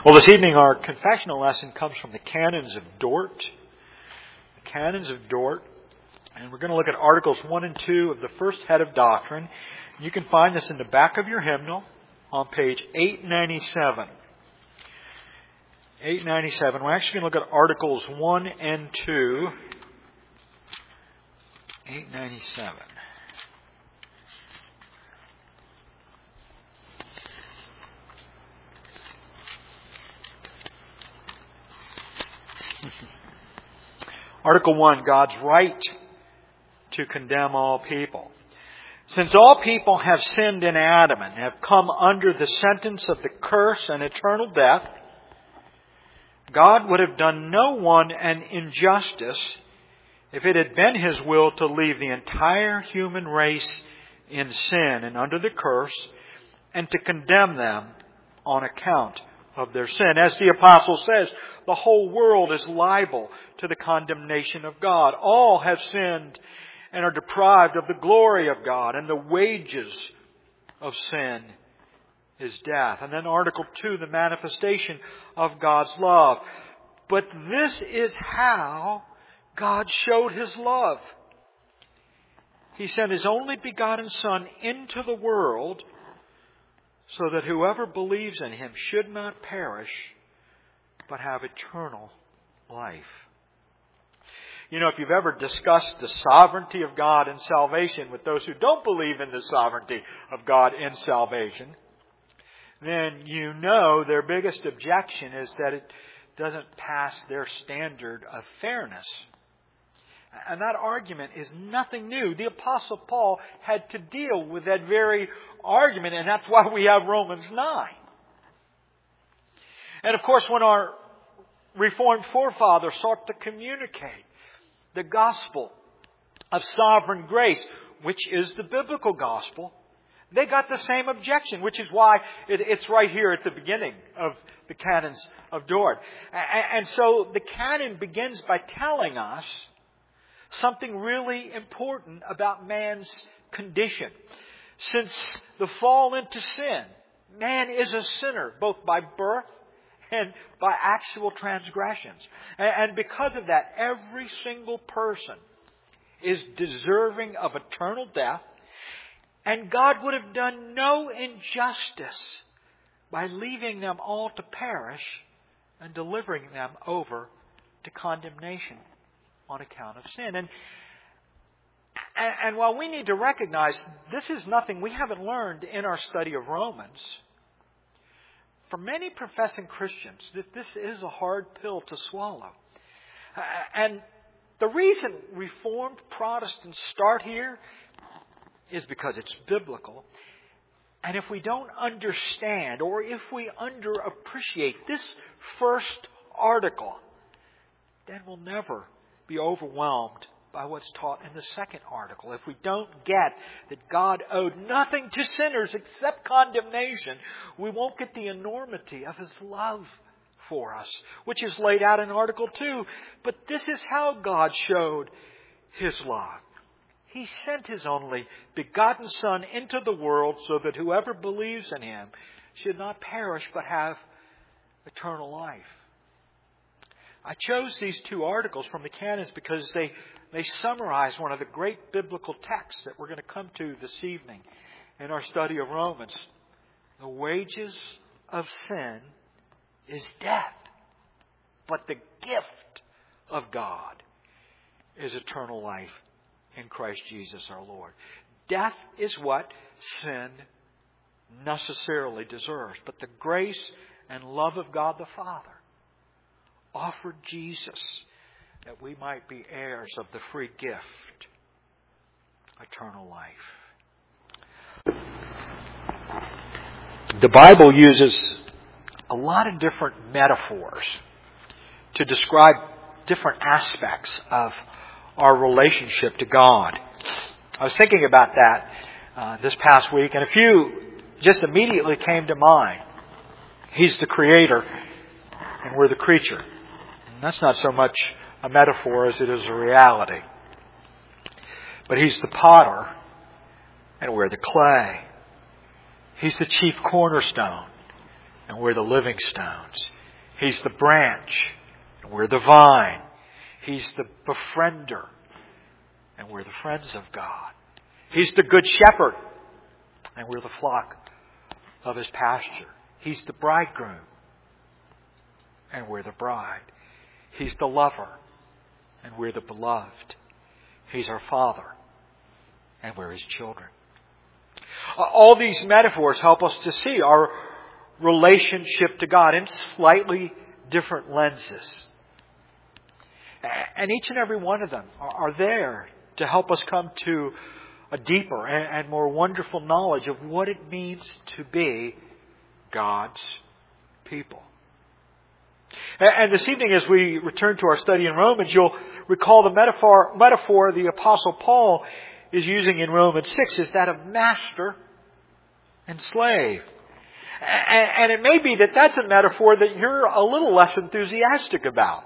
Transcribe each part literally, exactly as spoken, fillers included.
Well, this evening our confessional lesson comes from the Canons of Dort. The Canons of Dort. And we're going to look at Articles one and two of the first head of doctrine. You can find this in the back of your hymnal on page eight ninety-seven. eight ninety-seven. We're actually going to look at Articles one and two. eight ninety-seven. Article one, God's right to condemn all people. Since all people have sinned in Adam and have come under the sentence of the curse and eternal death, God would have done no one an injustice if it had been His will to leave the entire human race in sin and under the curse and to condemn them on account of their sin. As the apostle says, the whole world is liable to the condemnation of God. All have sinned and are deprived of the glory of God, and the wages of sin is death. And then Article two, the manifestation of God's love. But this is how God showed His love. He sent His only begotten Son into the world so that whoever believes in Him should not perish, but have eternal life. You know, if you've ever discussed the sovereignty of God in salvation with those who don't believe in the sovereignty of God in salvation, then you know their biggest objection is that it doesn't pass their standard of fairness. And that argument is nothing new. The Apostle Paul had to deal with that very argument, and that's why we have Romans nine. And of course, when our Reformed forefathers sought to communicate the gospel of sovereign grace, which is the biblical gospel, they got the same objection, which is why it, it's right here at the beginning of the Canons of Dort. And, and so the canon begins by telling us something really important about man's condition. Since the fall into sin, man is a sinner, both by birth and by actual transgressions. And because of that, every single person is deserving of eternal death. And God would have done no injustice by leaving them all to perish and delivering them over to condemnation on account of sin. And, and, and while we need to recognize this is nothing we haven't learned in our study of Romans, for many professing Christians, this is a hard pill to swallow. And the reason Reformed Protestants start here is because it's biblical. And if we don't understand, or if we underappreciate this first article, then we'll never be overwhelmed by what's taught in the second article. If we don't get that God owed nothing to sinners except condemnation, we won't get the enormity of His love for us, which is laid out in Article two. But this is how God showed His love. He sent His only begotten Son into the world so that whoever believes in Him should not perish but have eternal life. I chose these two articles from the canons because they They summarize one of the great biblical texts that we're going to come to this evening in our study of Romans. The wages of sin is death, but the gift of God is eternal life in Christ Jesus our Lord. Death is what sin necessarily deserves, but the grace and love of God the Father offered Jesus that we might be heirs of the free gift, eternal life. The Bible uses a lot of different metaphors to describe different aspects of our relationship to God. I was thinking about that uh, this past week, and a few just immediately came to mind. He's the creator, and we're the creature. And that's not so much a metaphor as it is a reality. But He's the potter, and we're the clay. He's the chief cornerstone, and we're the living stones. He's the branch, and we're the vine. He's the befriender, and we're the friends of God. He's the good shepherd, and we're the flock of His pasture. He's the bridegroom, and we're the bride. He's the lover, and we're the beloved. He's our Father, and we're His children. All these metaphors help us to see our relationship to God in slightly different lenses. And each and every one of them are there to help us come to a deeper and more wonderful knowledge of what it means to be God's people. And this evening, as we return to our study in Romans, you'll recall the metaphor, metaphor the Apostle Paul is using in Romans six is that of master and slave. And it may be that that's a metaphor that you're a little less enthusiastic about.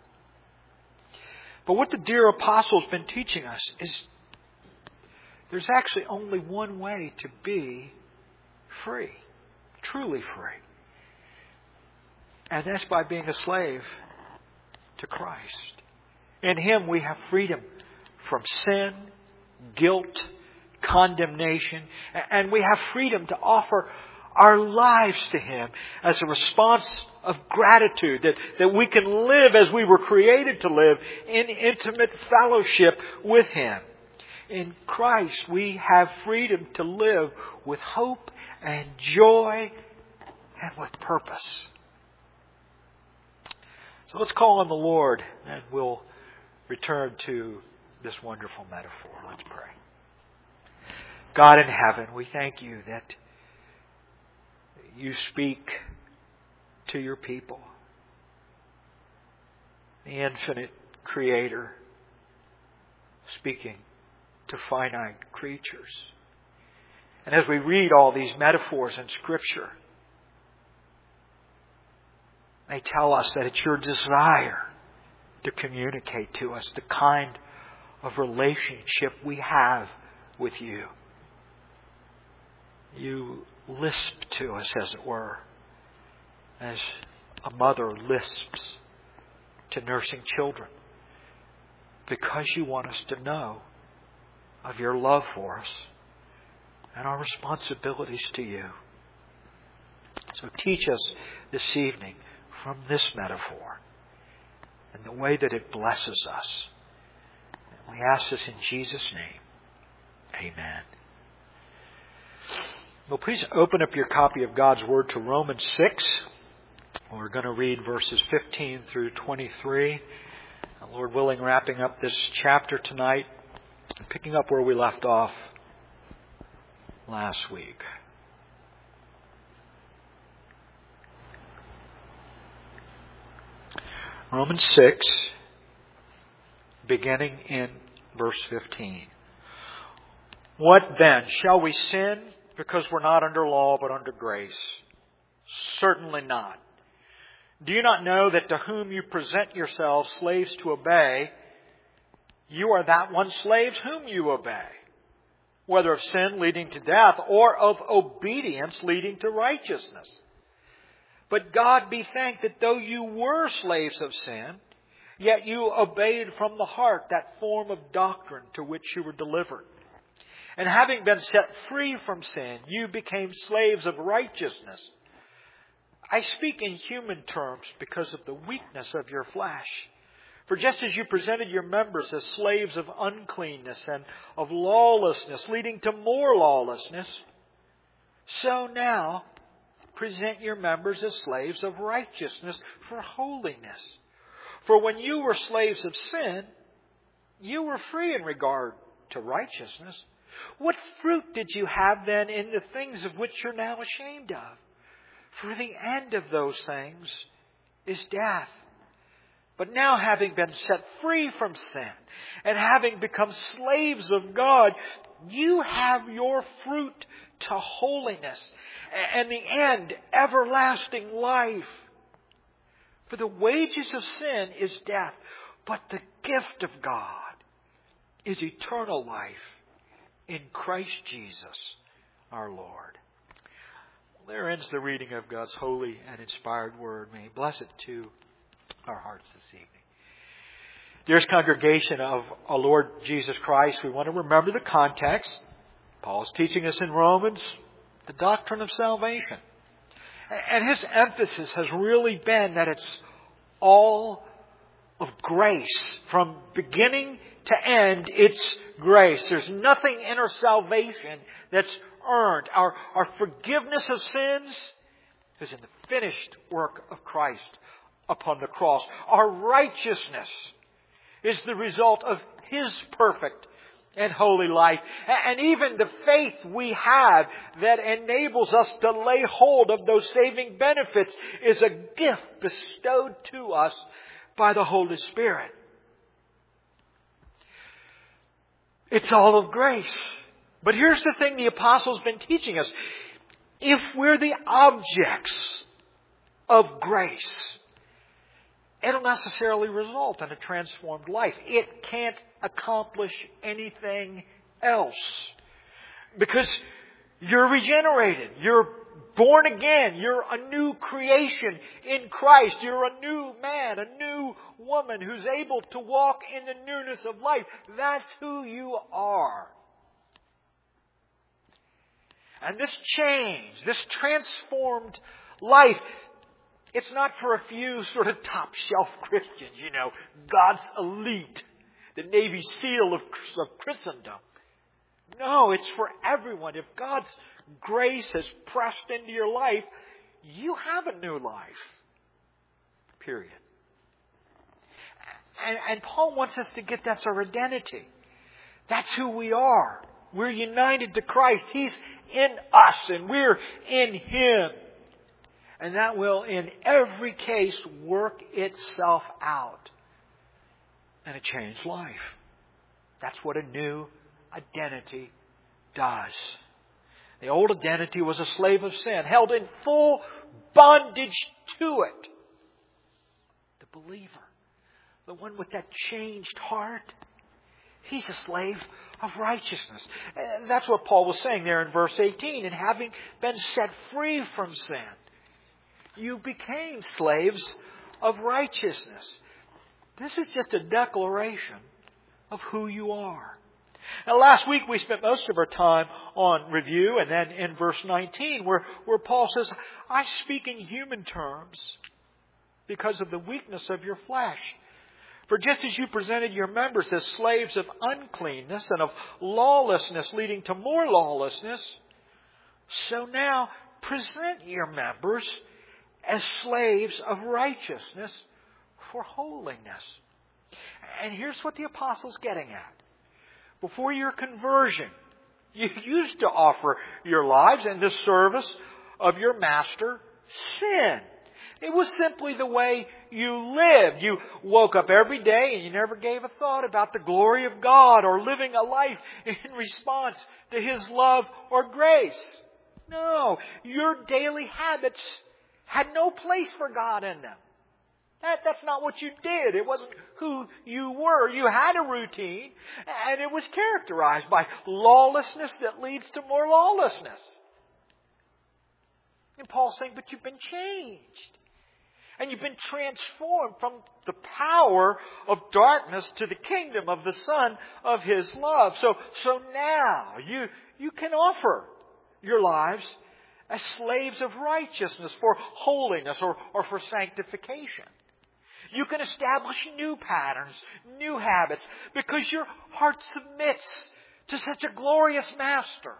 But what the dear Apostle's been teaching us is there's actually only one way to be free, truly free. And that's by being a slave to Christ. In Him we have freedom from sin, guilt, condemnation, and we have freedom to offer our lives to Him as a response of gratitude, that, that we can live as we were created to live in intimate fellowship with Him. In Christ we have freedom to live with hope and joy and with purpose. So let's call on the Lord and we'll return to this wonderful metaphor. Let's pray. God in heaven, we thank You that You speak to Your people. The infinite Creator speaking to finite creatures. And as we read all these metaphors in Scripture, they tell us that it's Your desire to communicate to us the kind of relationship we have with You. You lisp to us, as it were, as a mother lisps to nursing children, because You want us to know of Your love for us and our responsibilities to You. So teach us this evening from this metaphor and the way that it blesses us. And we ask this in Jesus' name. Amen. Well, please open up your copy of God's Word to Romans six. We're going to read verses fifteen through twenty-three. And Lord willing, wrapping up this chapter tonight and picking up where we left off last week. Romans six, beginning in verse fifteen. What then? Shall we sin because we're not under law but under grace? Certainly not. Do you not know that to whom you present yourselves slaves to obey, you are that one slaves whom you obey, whether of sin leading to death or of obedience leading to righteousness? But God be thanked that though you were slaves of sin, yet you obeyed from the heart that form of doctrine to which you were delivered. And having been set free from sin, you became slaves of righteousness. I speak in human terms because of the weakness of your flesh. For just as you presented your members as slaves of uncleanness and of lawlessness, leading to more lawlessness, so now present your members as slaves of righteousness for holiness. For when you were slaves of sin, you were free in regard to righteousness. What fruit did you have then in the things of which you're now ashamed of? For the end of those things is death. But now, having been set free from sin and having become slaves of God, you have your fruit to holiness, and the end, everlasting life. For the wages of sin is death, but the gift of God is eternal life in Christ Jesus our Lord. There ends the reading of God's holy and inspired word. May He bless it to our hearts this evening. Dearest congregation of our Lord Jesus Christ, we want to remember the context. Paul's teaching us in Romans the doctrine of salvation. And his emphasis has really been that it's all of grace. From beginning to end, it's grace. There's nothing in our salvation that's earned. Our, our forgiveness of sins is in the finished work of Christ upon the cross. Our righteousness is the result of His perfect and holy life. And even the faith we have that enables us to lay hold of those saving benefits is a gift bestowed to us by the Holy Spirit. It's all of grace. But here's the thing the apostle's been teaching us. If we're the objects of grace, it'll necessarily result in a transformed life. It can't accomplish anything else. Because you're regenerated. You're born again. You're a new creation in Christ. You're a new man, a new woman who's able to walk in the newness of life. That's who you are. And this change, this transformed life, it's not for a few sort of top shelf Christians, you know, God's elite, the Navy SEAL of, of Christendom. No, it's for everyone. If God's grace has pressed into your life, you have a new life. Period. And, and Paul wants us to get that's our identity. That's who we are. We're united to Christ. He's in us and we're in Him. And that will, in every case, work itself out in a changed life. That's what a new identity does. The old identity was a slave of sin, held in full bondage to it. The believer, the one with that changed heart, he's a slave of righteousness. And that's what Paul was saying there in verse eighteen. And having been set free from sin, you became slaves of righteousness. This is just a declaration of who you are. Now, last week we spent most of our time on review, and then in verse nineteen where, where Paul says, I speak in human terms because of the weakness of your flesh. For just as you presented your members as slaves of uncleanness and of lawlessness leading to more lawlessness, so now present your members as slaves of righteousness for holiness. And here's what the apostle's getting at. Before your conversion, you used to offer your lives in the service of your master, sin. It was simply the way you lived. You woke up every day and you never gave a thought about the glory of God or living a life in response to His love or grace. No, your daily habits had no place for God in them. That, that's not what you did. It wasn't who you were. You had a routine, and it was characterized by lawlessness that leads to more lawlessness. And Paul's saying, but you've been changed. And you've been transformed from the power of darkness to the kingdom of the Son of His love. So, so now you, you can offer your lives as slaves of righteousness for holiness or, or for sanctification. You can establish new patterns, new habits, because your heart submits to such a glorious Master.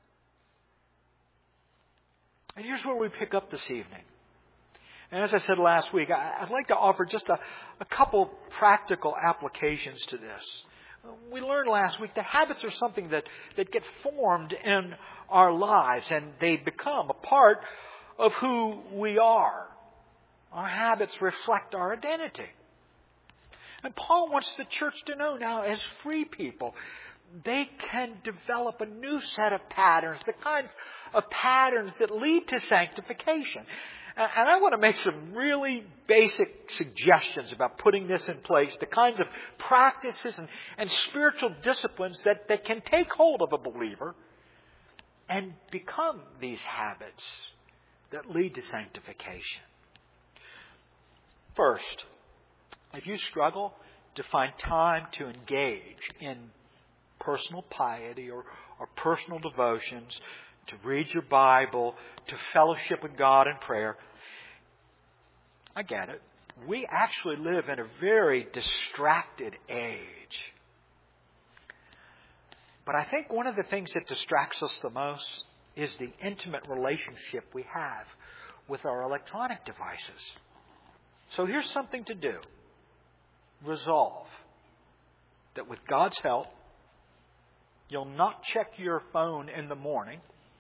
And here's where we pick up this evening. And as I said last week, I'd like to offer just a, a couple practical applications to this. We learned last week that habits are something that, that get formed in our lives, and they become a part of who we are. Our habits reflect our identity. And Paul wants the church to know now, as free people, they can develop a new set of patterns, the kinds of patterns that lead to sanctification. And I want to make some really basic suggestions about putting this in place, the kinds of practices and, and spiritual disciplines that, that can take hold of a believer and become these habits that lead to sanctification. First, if you struggle to find time to engage in personal piety or, or personal devotions, to read your Bible, to fellowship with God in prayer, I get it. We actually live in a very distracted age. But I think one of the things that distracts us the most is the intimate relationship we have with our electronic devices. So here's something to do. Resolve that with God's help, you'll not check your phone in the morning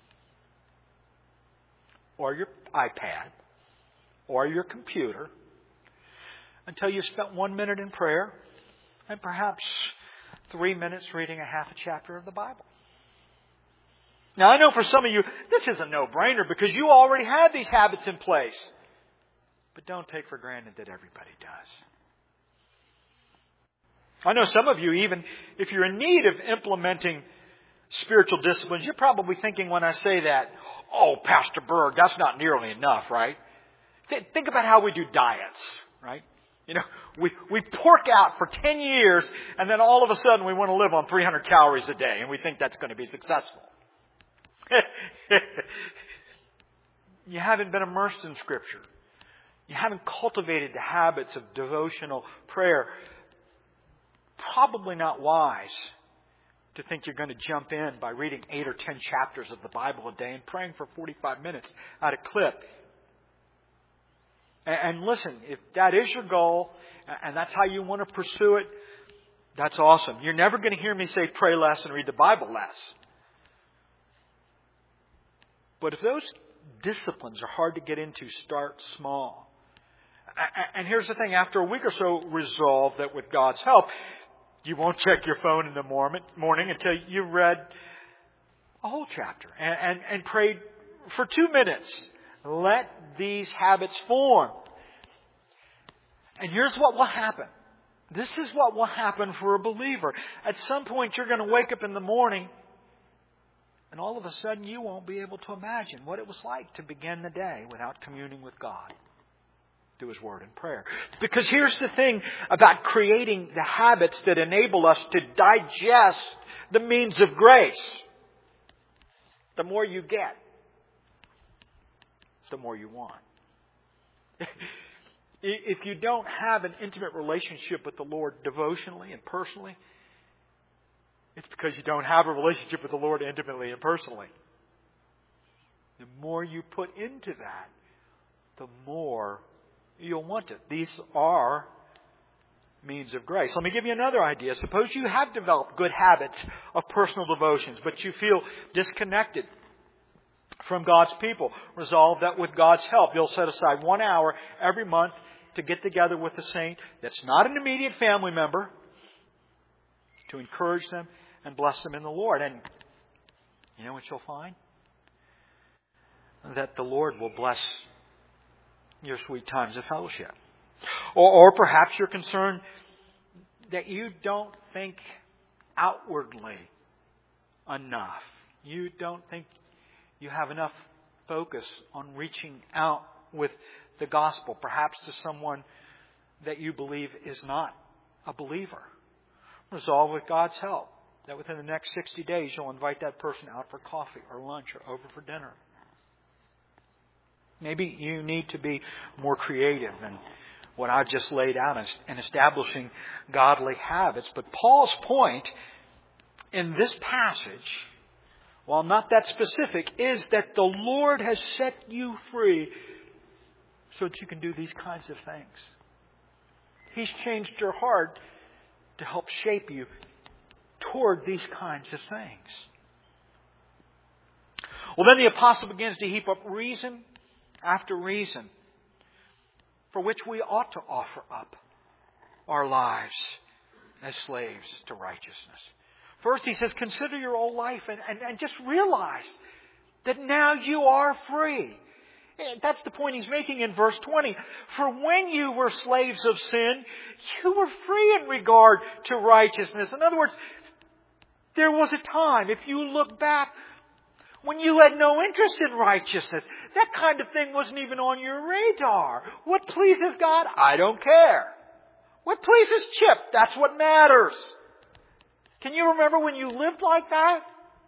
or your iPad or your computer until you've spent one minute in prayer and perhaps three minutes reading a half a chapter of the Bible. Now, I know for some of you, this is a no-brainer because you already have these habits in place. But don't take for granted that everybody does. I know some of you, even if you're in need of implementing spiritual disciplines, you're probably thinking when I say that, oh, Pastor Berg, that's not nearly enough, right? Th- think about how we do diets, right? You know, we, we pork out for ten years and then all of a sudden we want to live on three hundred calories a day and we think that's going to be successful. You haven't been immersed in Scripture. You haven't cultivated the habits of devotional prayer. Probably not wise to think you're going to jump in by reading eight or ten chapters of the Bible a day and praying for forty-five minutes at a clip. And listen, if that is your goal and that's how you want to pursue it, that's awesome. You're never going to hear me say pray less and read the Bible less. But if those disciplines are hard to get into, start small. And here's the thing, after a week or so, resolve that with God's help, you won't check your phone in the morning until you've read a whole chapter and, and, and prayed for two minutes. Let these habits form. And here's what will happen. This is what will happen for a believer. At some point, you're going to wake up in the morning and all of a sudden you won't be able to imagine what it was like to begin the day without communing with God through His Word and prayer. Because here's the thing about creating the habits that enable us to digest the means of grace. The more you get, the more you want. If you don't have an intimate relationship with the Lord devotionally and personally, it's because you don't have a relationship with the Lord intimately and personally. The more you put into that, the more you'll want it. These are means of grace. Let me give you another idea. Suppose you have developed good habits of personal devotions, but you feel disconnected from God's people. Resolve that with God's help, you'll set aside one hour every month to get together with a saint that's not an immediate family member to encourage them and bless them in the Lord. And you know what you'll find? That the Lord will bless your sweet times of fellowship. Or, or perhaps you're concerned that you don't think outwardly enough. You don't think you have enough focus on reaching out with the gospel, perhaps to someone that you believe is not a believer. Resolve with God's help that within the next sixty days you'll invite that person out for coffee or lunch or over for dinner. Maybe you need to be more creative than what I've just laid out in establishing godly habits. But Paul's point in this passage, while not that specific, is that the Lord has set you free so that you can do these kinds of things. He's changed your heart to help shape you toward these kinds of things. Well, then the apostle begins to heap up reason after reason for which we ought to offer up our lives as slaves to righteousness. First, he says, consider your old life and, and, and just realize that now you are free. That's the point he's making in verse twenty. For when you were slaves of sin, you were free in regard to righteousness. In other words, there was a time, if you look back, when you had no interest in righteousness. That kind of thing wasn't even on your radar. What pleases God? I don't care. What pleases Chip? That's what matters. Can you remember when you lived like that?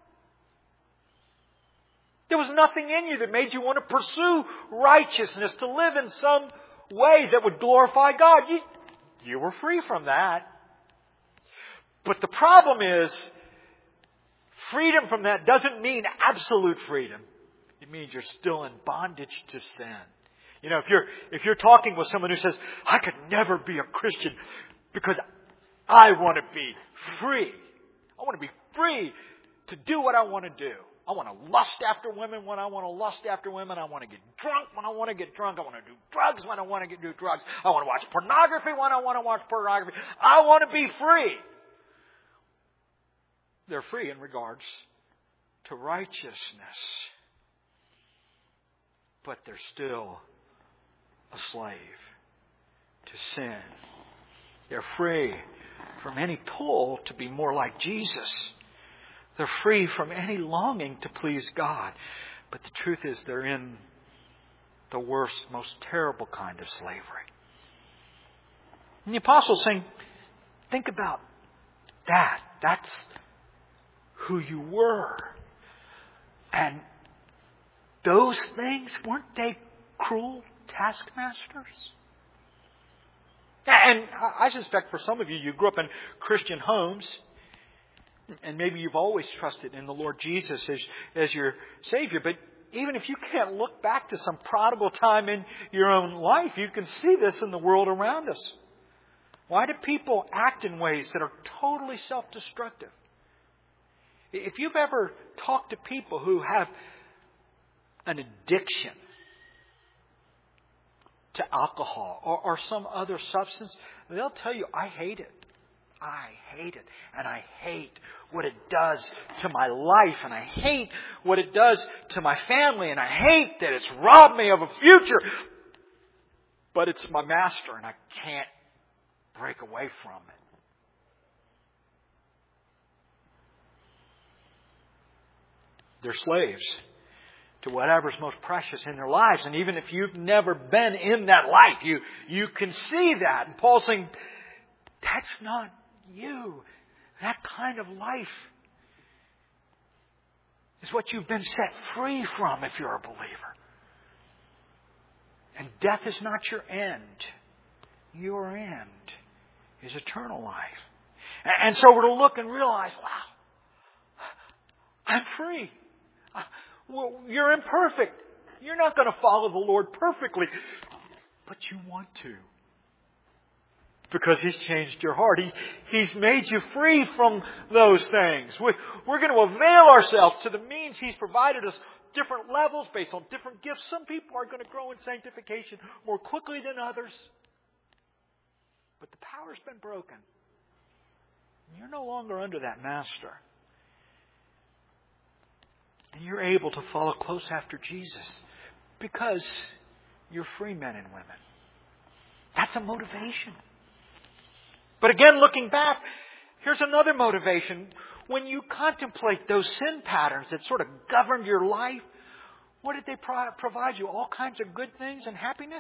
There was nothing in you that made you want to pursue righteousness, to live in some way that would glorify God. You, you were free from that. But the problem is, freedom from that doesn't mean absolute freedom. It means you're still in bondage to sin. You know, if you're, if you're talking with someone who says, I could never be a Christian because I want to be free. I want to be free to do what I want to do. I want to lust after women when I want to lust after women. I want to get drunk when I want to get drunk. I want to do drugs when I want to get, do drugs. I want to watch pornography when I want to watch pornography. I want to be free. They're free in regards to righteousness. But they're still a slave to sin. They're free from any pull to be more like Jesus. They're free from any longing to please God. But the truth is they're in the worst, most terrible kind of slavery. And the apostle's saying, think about that. That's who you were. And those things, weren't they cruel taskmasters? And I suspect for some of you, you grew up in Christian homes. And maybe you've always trusted in the Lord Jesus as, as your Savior. But even if you can't look back to some prodigal time in your own life, you can see this in the world around us. Why do people act in ways that are totally self-destructive? If you've ever talked to people who have an addiction to alcohol or, or some other substance, they'll tell you, I hate it. I hate it. And I hate what it does to my life. And I hate what it does to my family. And I hate that it's robbed me of a future. But it's my master and I can't break away from it. They're slaves to whatever's most precious in their lives. And even if you've never been in that life, you, you can see that. And Paul's saying, that's not you. That kind of life is what you've been set free from if you're a believer. And death is not your end. Your end is eternal life. And so we're to look and realize, wow, I'm free. Well, you're imperfect. You're not going to follow the Lord perfectly. But you want to. Because He's changed your heart. He's, he's made you free from those things. We're, we're going to avail ourselves to the means He's provided us. Different levels based on different gifts. Some people are going to grow in sanctification more quickly than others. But the power's been broken. You're no longer under that master. And you're able to follow close after Jesus because you're free men and women. That's a motivation. But again, looking back, here's another motivation. When you contemplate those sin patterns that sort of governed your life, what did they pro- provide you? All kinds of good things and happiness?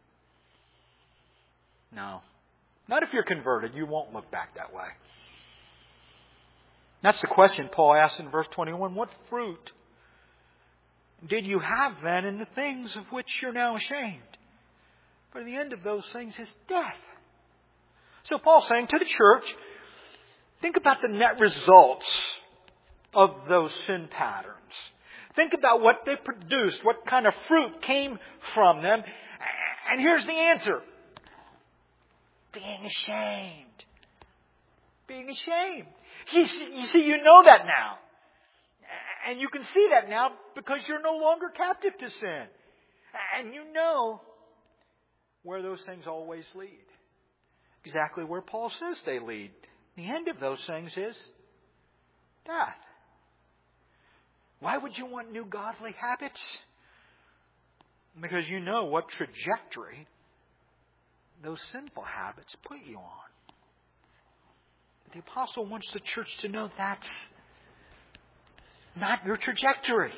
No. Not if you're converted. You won't look back that way. That's the question Paul asks in verse twenty-one. What fruit did you have then in the things of which you're now ashamed? But the end of those things is death. So Paul's saying to the church, think about the net results of those sin patterns. Think about what they produced, what kind of fruit came from them. And here's the answer. Being ashamed. Being ashamed. You see, you see, you know that now. And you can see that now because you're no longer captive to sin. And you know where those things always lead. Exactly where Paul says they lead. The end of those things is death. Why would you want new godly habits? Because you know what trajectory those sinful habits put you on. The apostle wants the church to know that's not your trajectory.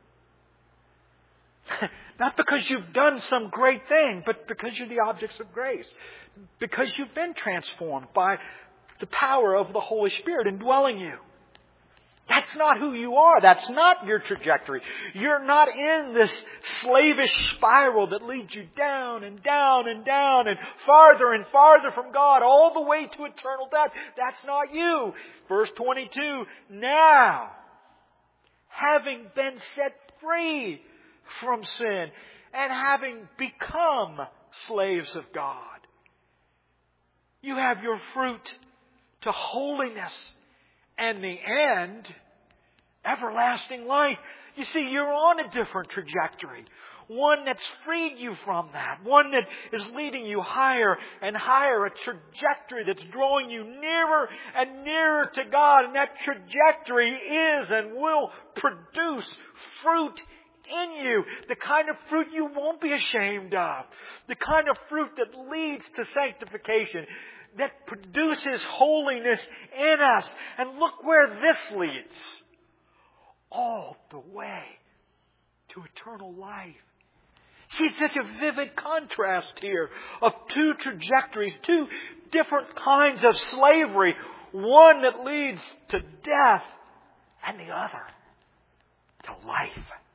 Not because you've done some great thing, but because you're the objects of grace. Because you've been transformed by the power of the Holy Spirit indwelling you. That's not who you are. That's not your trajectory. You're not in this slavish spiral that leads you down and down and down and farther and farther from God all the way to eternal death. That's not you. Verse twenty-two, now, having been set free from sin and having become slaves of God, you have your fruit to holiness and the end, everlasting life. You see, you're on a different trajectory. One that's freed you from that. One that is leading you higher and higher. A trajectory that's drawing you nearer and nearer to God. And that trajectory is and will produce fruit in you. The kind of fruit you won't be ashamed of. The kind of fruit that leads to sanctification. That produces holiness in us. And look where this leads. All the way to eternal life. See, it's such a vivid contrast here of two trajectories, two different kinds of slavery. One that leads to death and the other to life.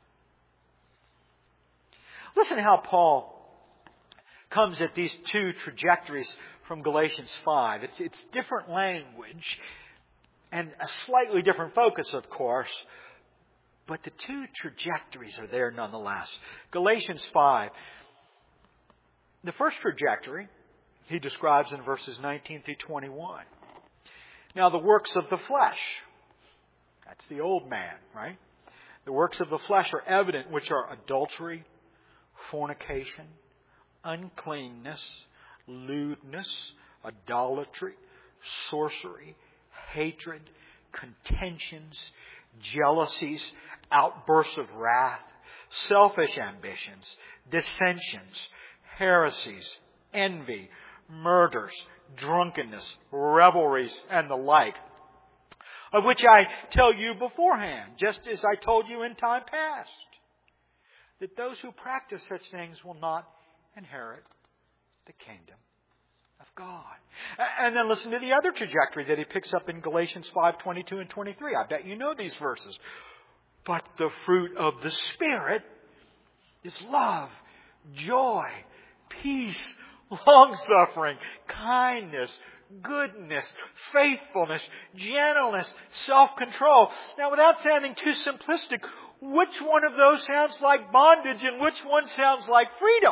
Listen how Paul comes at these two trajectories from Galatians five. It's, it's different language and a slightly different focus, of course. But the two trajectories are there nonetheless. Galatians five. The first trajectory he describes in verses nineteen through twenty-one. Now the works of the flesh. That's the old man, right? The works of the flesh are evident, which are adultery, fornication, uncleanness, lewdness, idolatry, sorcery, hatred, contentions, jealousies, outbursts of wrath, selfish ambitions, dissensions, heresies, envy, murders, drunkenness, revelries, and the like, of which I tell you beforehand, just as I told you in time past, that those who practice such things will not inherit the kingdom of God. And then listen to the other trajectory that he picks up in Galatians five, twenty-two and twenty-three. I bet you know these verses. But the fruit of the Spirit is love, joy, peace, long-suffering, kindness, goodness, faithfulness, gentleness, self-control. Now, without sounding too simplistic, which one of those sounds like bondage and which one sounds like freedom?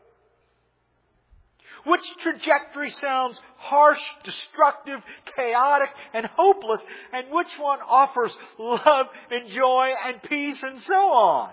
Which trajectory sounds harsh, destructive, chaotic, and hopeless? And which one offers love and joy and peace and so on?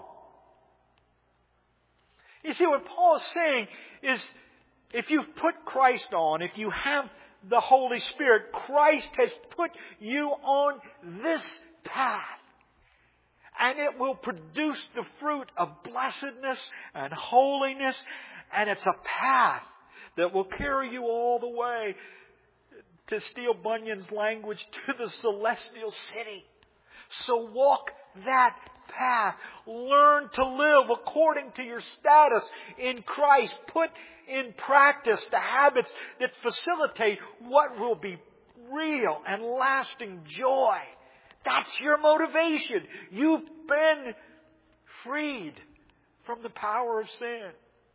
You see, what Paul is saying is, if you've put Christ on, if you have the Holy Spirit, Christ has put you on this path. And it will produce the fruit of blessedness and holiness. And it's a path that will carry you all the way, to steal Bunyan's language, to the celestial city. So walk that path. Learn to live according to your status in Christ. Put in practice the habits that facilitate what will be real and lasting joy. That's your motivation. You've been freed from the power of sin.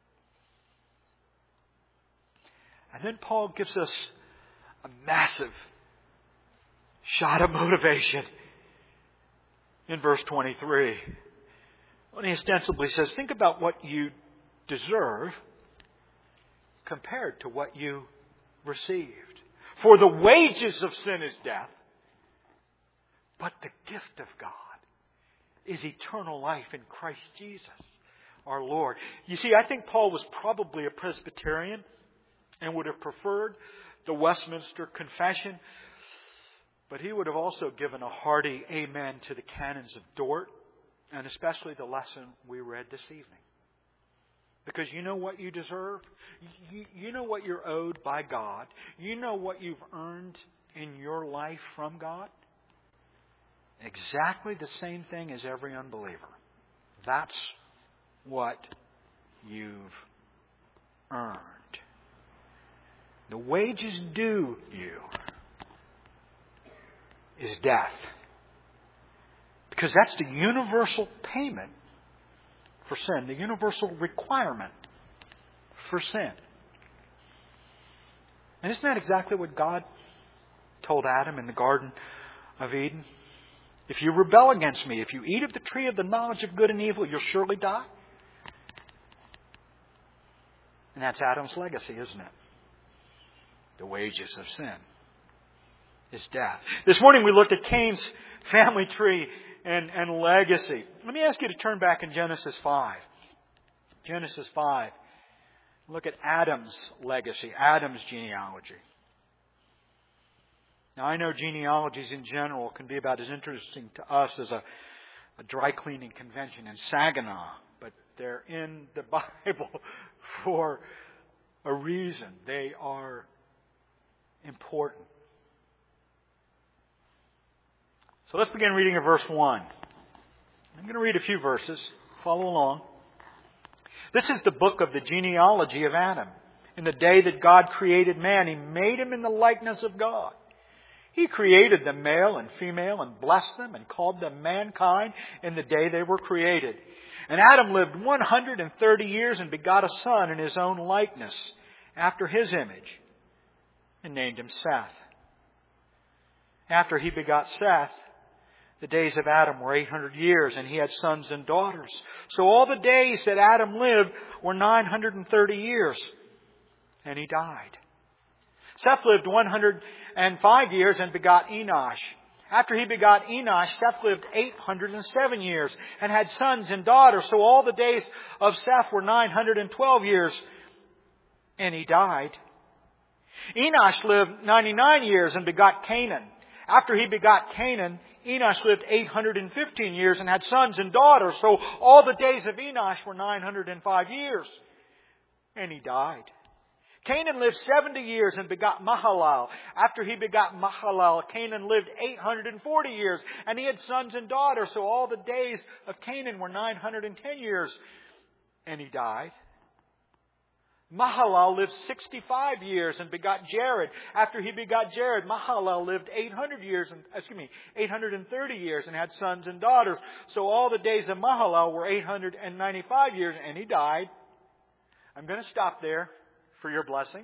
And then Paul gives us a massive shot of motivation in verse twenty-three. When he ostensibly says, think about what you deserve compared to what you received. For the wages of sin is death, but the gift of God is eternal life in Christ Jesus, our Lord. You see, I think Paul was probably a Presbyterian and would have preferred the Westminster Confession, but he would have also given a hearty amen to the canons of Dort, and especially the lesson we read this evening. Because you know what you deserve? You, you know what you're owed by God? You know what you've earned in your life from God? exactly the same thing as every unbeliever. That's what you've earned. The wages due you is death. Because that's the universal payment for sin, the universal requirement for sin. And isn't that exactly what God told Adam in the Garden of Eden? If you rebel against me, if you eat of the tree of the knowledge of good and evil, you'll surely die. And that's Adam's legacy, isn't it? The wages of sin is death. This morning we looked at Cain's family tree and, and legacy. Let me ask you to turn back in Genesis five. Genesis five. Look at Adam's legacy, Adam's genealogy. Now, I know genealogies in general can be about as interesting to us as a, a dry cleaning convention in Saginaw, but they're in the Bible for a reason. They are important. So let's begin reading at verse one. I'm going to read a few verses. Follow along. This is the book of the genealogy of Adam. In the day that God created man, He made him in the likeness of God. He created them male and female and blessed them and called them mankind in the day they were created. And Adam lived one hundred thirty years and begot a son in his own likeness, after his image, and named him Seth. After he begot Seth, the days of Adam were eight hundred years, and he had sons and daughters. So all the days that Adam lived were nine hundred thirty years, and he died. Seth lived one hundred five years and begot Enosh. After he begot Enosh, Seth lived eight hundred seven years and had sons and daughters. So all the days of Seth were nine hundred twelve years, and he died. Enosh lived ninety-nine years and begot Canaan. After he begot Canaan, Enosh lived eight hundred fifteen years and had sons and daughters. So all the days of Enosh were nine hundred five years, and he died. Canaan lived seventy years and begot Mahalalel. After he begot Mahalalel, Canaan lived eight hundred forty years, and he had sons and daughters. So all the days of Canaan were nine hundred ten years, and he died. Mahalalel lived sixty-five years and begot Jared. After he begot Jared, Mahalalel lived eight hundred years, and excuse me, eight hundred thirty years and had sons and daughters. So all the days of Mahalalel were eight hundred ninety-five years, and he died. I'm going to stop there for your blessing.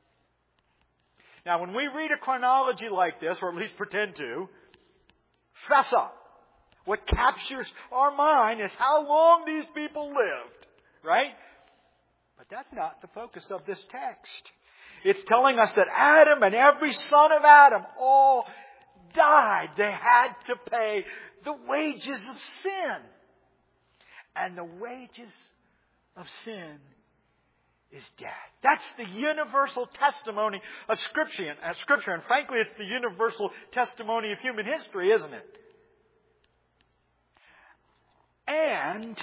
Now, when we read a chronology like this, or at least pretend to, fess up. What captures our mind is how long these people lived, right? But that's not the focus of this text. It's telling us that Adam and every son of Adam all died. They had to pay the wages of sin. And the wages of sin is death. That's the universal testimony of Scripture. And, Scripture. And frankly, it's the universal testimony of human history, isn't it? And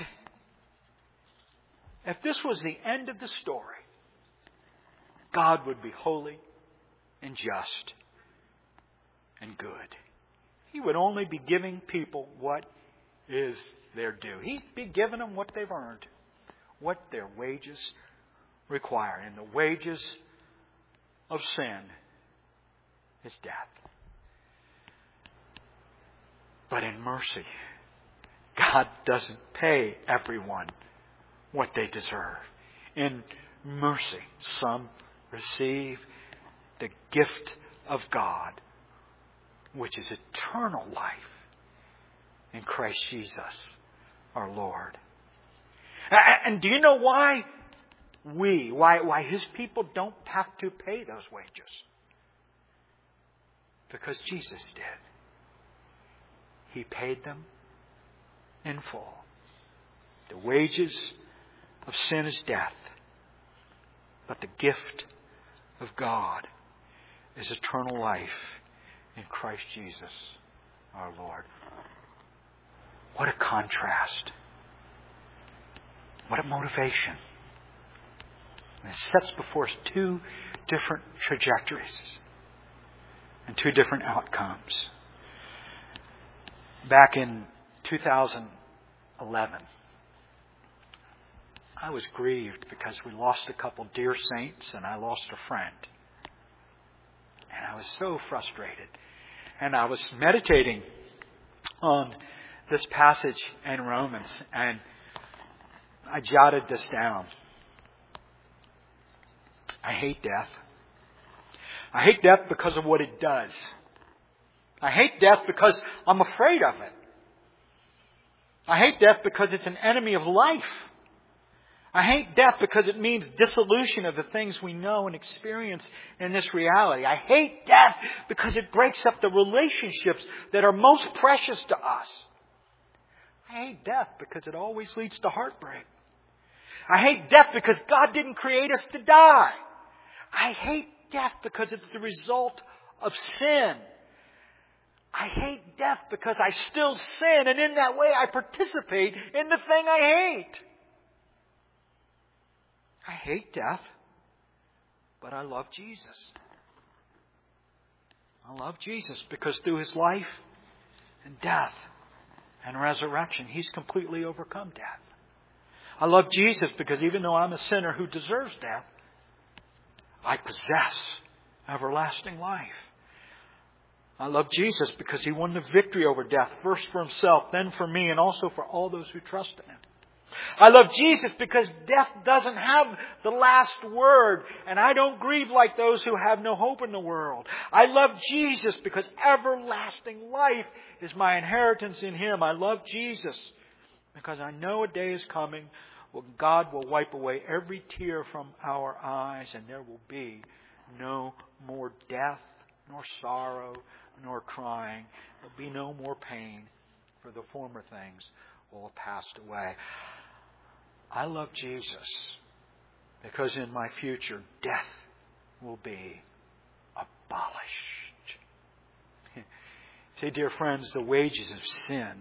if this was the end of the story, God would be holy and just and good. He would only be giving people what is their due. He'd be giving them what they've earned, what their wages require. And the wages of sin is death. But in mercy, God doesn't pay everyone what they deserve. In mercy, some receive the gift of God, which is eternal life in Christ Jesus, our Lord. And do you know why we, why, why His people don't have to pay those wages? Because Jesus did. He paid them in full. The wages of sin is death, but the gift of God is eternal life in Christ Jesus, our Lord. What a contrast. What a motivation. And it sets before us two different trajectories and two different outcomes. Back in two thousand eleven, I was grieved because we lost a couple dear saints and I lost a friend. And I was so frustrated. And I was meditating on this passage in Romans, and I jotted this down. I hate death. I hate death because of what it does. I hate death because I'm afraid of it. I hate death because it's an enemy of life. I hate death because it means dissolution of the things we know and experience in this reality. I hate death because it breaks up the relationships that are most precious to us. I hate death because it always leads to heartbreak. I hate death because God didn't create us to die. I hate death because it's the result of sin. I hate death because I still sin, and in that way I participate in the thing I hate. I hate death, but I love Jesus. I love Jesus because through His life and death and resurrection, He's completely overcome death. I love Jesus because even though I'm a sinner who deserves death, I possess everlasting life. I love Jesus because He won the victory over death, first for Himself, then for me, and also for all those who trust in Him. I love Jesus because death doesn't have the last word, and I don't grieve like those who have no hope in the world. I love Jesus because everlasting life is my inheritance in Him. I love Jesus because I know a day is coming when God will wipe away every tear from our eyes, and there will be no more death, nor sorrow, nor crying. There will be no more pain, for the former things will have passed away. I love Jesus because in my future, death will be abolished. See, dear friends, the wages of sin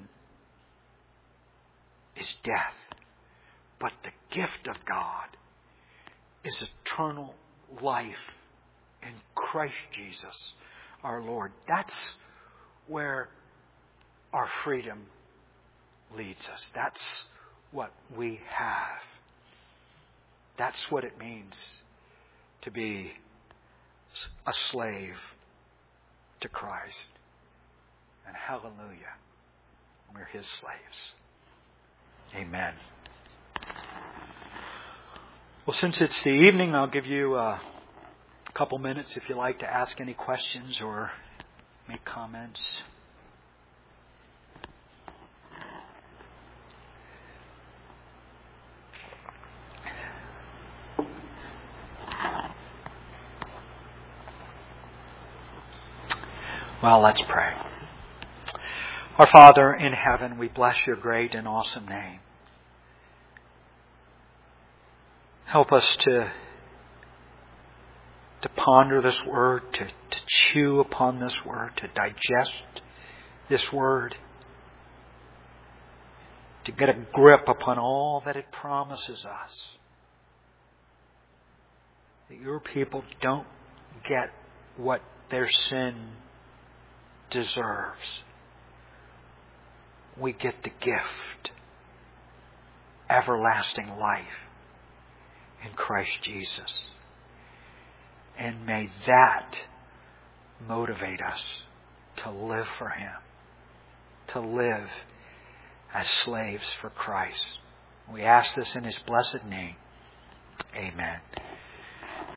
is death. But the gift of God is eternal life in Christ Jesus, our Lord. That's where our freedom leads us. That's what we have. That's what it means to be a slave to Christ. And hallelujah, we're His slaves. Amen. Well, since it's the evening, I'll give you a couple minutes if you'd like to ask any questions or make comments. Well, let's pray. Our Father in heaven, we bless Your great and awesome name. Help us to, to ponder this Word, to, to chew upon this Word, to digest this Word, to get a grip upon all that it promises us. That Your people don't get what their sin deserves. We get the gift, everlasting life in Christ Jesus. And may that motivate us to live for Him, to live as slaves for Christ. We ask this in His blessed name. Amen.